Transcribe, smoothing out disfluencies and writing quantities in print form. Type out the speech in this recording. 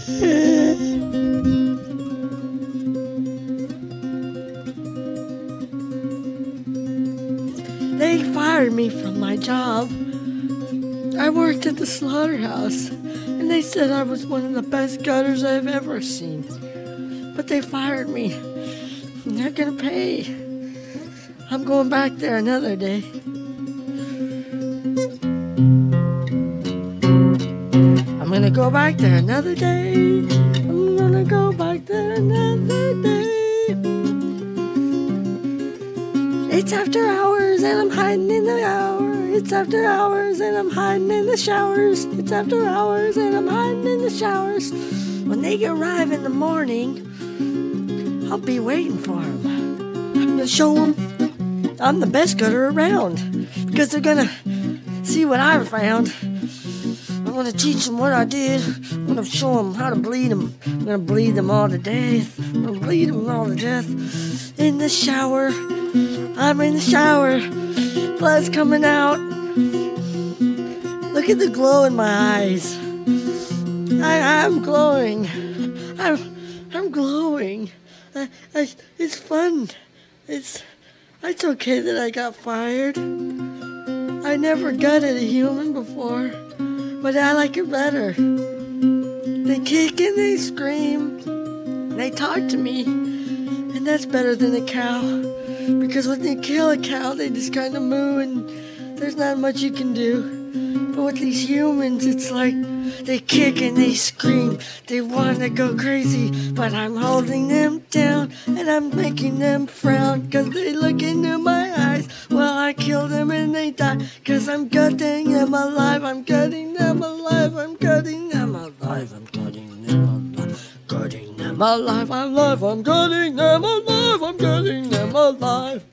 They fired me from my job. I worked at the slaughterhouse, and they said I was one of the best gutters I've ever seen. But they fired me. And they're gonna pay. I'm going back there another day. I'm gonna go back there another day. I'm gonna go back there another day. It's after hours and I'm hiding in the hour. It's after hours and I'm hiding in the showers. It's after hours and I'm hiding in the showers. When they arrive in the morning, I'll be waiting for them. I'm gonna show them I'm the best gutter around, because they're gonna see what I found. I'm gonna teach them what I did. I'm gonna show them how to bleed them. I'm gonna bleed them all to death. I'm gonna bleed them all to death. In the shower, I'm in the shower. Blood's coming out. Look at the glow in my eyes. I'm glowing. I'm glowing. It's fun. It's okay that I got fired. I never gutted a human before, but I like it better. They kick and they scream. They talk to me, and that's better than a cow. Because when they kill a cow, they just kind of moo, and there's not much you can do. But with these humans, it's like they kick and they scream. They want to go crazy, but I'm holding them down, and I'm making them frown, because they look into my eyes. Well, I kill them and they die, because I'm gutting them alive. I'm gutting them alive. I'm gutting them alive. I'm gutting them alive. Gutting them alive. I'm alive. I'm gutting them alive. I'm gutting them alive.